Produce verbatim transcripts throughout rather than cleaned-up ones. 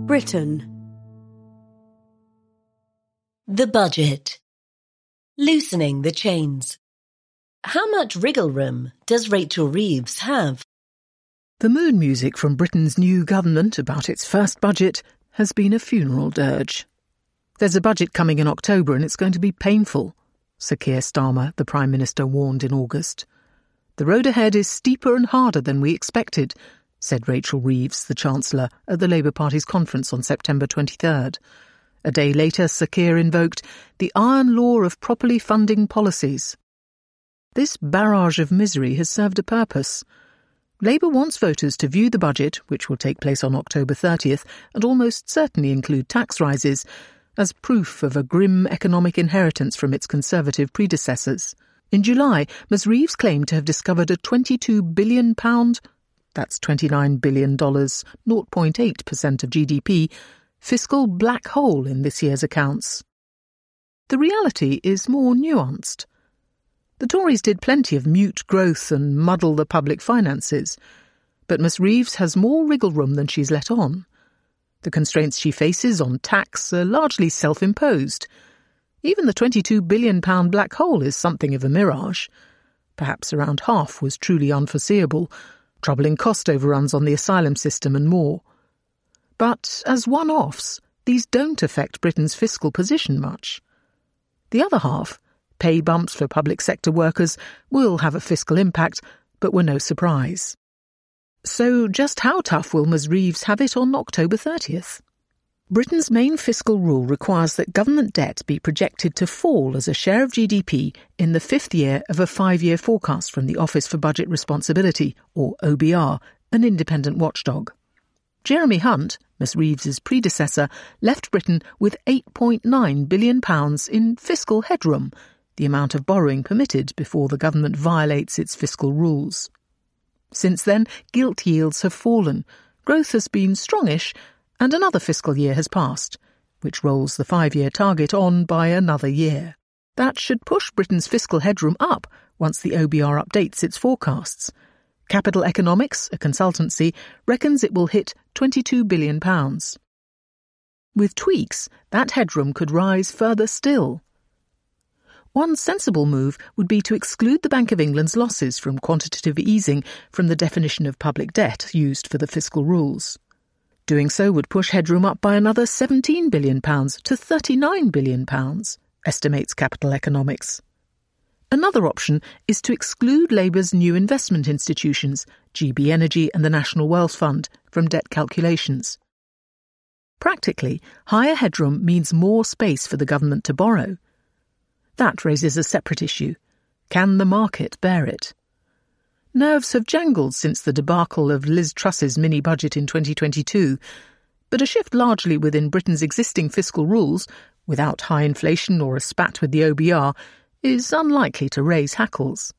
Britain. The budget. Loosening the chains. How much wriggle room does Rachel Reeves have? The mood music from Britain's new government about its first budget has been a funeral dirge. There's a budget coming in October and it's going to be painful, Sir Keir Starmer, the Prime Minister, warned in August. The road ahead is steeper and harder than we expected, said Rachel Reeves, the Chancellor, at the Labour Party's conference on September twenty-third. A day later, Sir Keir invoked the iron law of properly funding policies. This barrage of misery has served a purpose. Labour wants voters to view the budget, which will take place on October thirtieth, and almost certainly include tax rises, as proof of a grim economic inheritance from its Conservative predecessors. In July, Miz Reeves claimed to have discovered a twenty-two billion pounds, that's twenty-nine billion dollars, zero point eight percent of G D P, fiscal black hole in this year's accounts. The reality is more nuanced. The Tories did plenty of mute growth and muddle the public finances, but Miss Reeves has more wriggle room than she's let on. The constraints she faces on tax are largely self-imposed. Even the twenty-two billion pounds black hole is something of a mirage. Perhaps around half was truly unforeseeable, troubling cost overruns on the asylum system and more. But as one-offs, these don't affect Britain's fiscal position much. The other half, pay bumps for public sector workers, will have a fiscal impact, but were no surprise. So just how tough will Miz Reeves have it on October thirtieth? Britain's main fiscal rule requires that government debt be projected to fall as a share of G D P in the fifth year of a five-year forecast from the Office for Budget Responsibility, or O B R, an independent watchdog. Jeremy Hunt, Miss Reeves's predecessor, left Britain with eight point nine billion pounds in fiscal headroom, the amount of borrowing permitted before the government violates its fiscal rules. Since then, gilt yields have fallen, growth has been strongish, and another fiscal year has passed, which rolls the five-year target on by another year. That should push Britain's fiscal headroom up once the O B R updates its forecasts. Capital Economics, a consultancy, reckons it will hit twenty-two billion pounds. With tweaks, that headroom could rise further still. One sensible move would be to exclude the Bank of England's losses from quantitative easing from the definition of public debt used for the fiscal rules. Doing so would push headroom up by another seventeen billion pounds to thirty-nine billion pounds, estimates Capital Economics. Another option is to exclude Labour's new investment institutions, G B Energy and the National Wealth Fund, from debt calculations. Practically, higher headroom means more space for the government to borrow. That raises a separate issue. Can the market bear it? Nerves have jangled since the debacle of Liz Truss's mini-budget in twenty twenty-two, but a shift largely within Britain's existing fiscal rules, without high inflation or a spat with the O B R, is unlikely to raise hackles.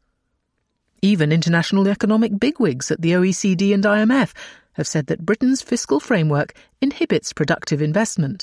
Even international economic bigwigs at the O E C D and I M F have said that Britain's fiscal framework inhibits productive investment.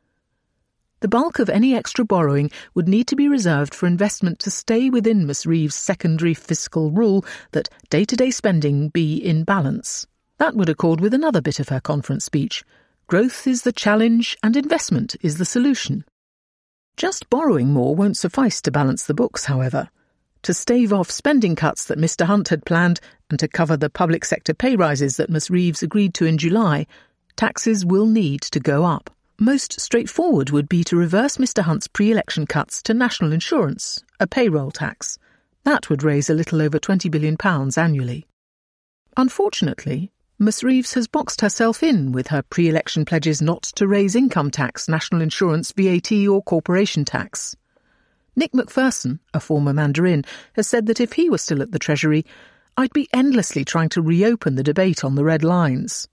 The bulk of any extra borrowing would need to be reserved for investment to stay within Miss Reeves' secondary fiscal rule that day-to-day spending be in balance. That would accord with another bit of her conference speech. Growth is the challenge and investment is the solution. Just borrowing more won't suffice to balance the books, however. To stave off spending cuts that Mister Hunt had planned and to cover the public sector pay rises that Miss Reeves agreed to in July, taxes will need to go up. Most straightforward would be to reverse Mister Hunt's pre-election cuts to national insurance, a payroll tax. That would raise a little over twenty billion pounds annually. Unfortunately, Miss Reeves has boxed herself in with her pre-election pledges not to raise income tax, national insurance, V A T or corporation tax. Nick Macpherson, a former Mandarin, has said that if he were still at the Treasury, I'd be endlessly trying to reopen the debate on the red lines.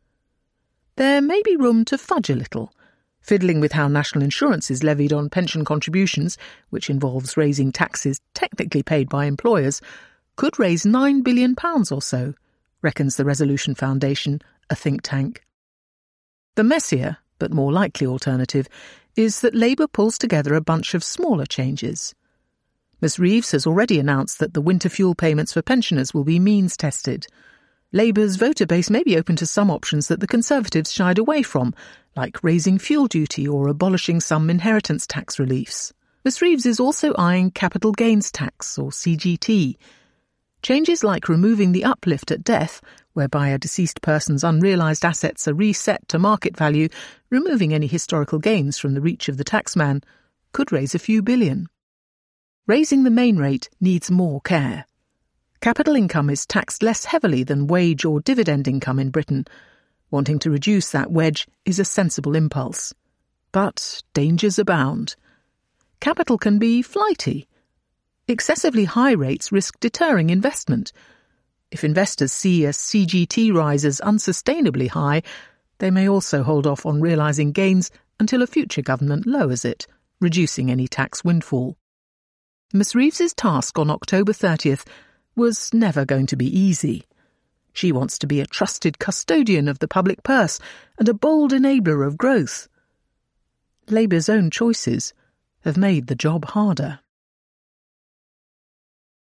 There may be room to fudge a little. Fiddling with how national insurance is levied on pension contributions, which involves raising taxes technically paid by employers, could raise nine billion pounds or so, reckons the Resolution Foundation, a think tank. The messier, but more likely alternative, is that Labour pulls together a bunch of smaller changes. Miss Reeves has already announced that the winter fuel payments for pensioners will be means-tested. Labour's voter base may be open to some options that the Conservatives shied away from, like raising fuel duty or abolishing some inheritance tax reliefs. Miss Reeves is also eyeing capital gains tax, or C G T. Changes like removing the uplift at death, whereby a deceased person's unrealised assets are reset to market value, removing any historical gains from the reach of the taxman, could raise a few billion. Raising the main rate needs more care. Capital income is taxed less heavily than wage or dividend income in Britain. Wanting to reduce that wedge is a sensible impulse. But dangers abound. Capital can be flighty. Excessively high rates risk deterring investment. If investors see a C G T rise as unsustainably high, they may also hold off on realising gains until a future government lowers it, reducing any tax windfall. Miss Reeves's task on October thirtieth was never going to be easy. She wants to be a trusted custodian of the public purse and a bold enabler of growth. Labour's own choices have made the job harder.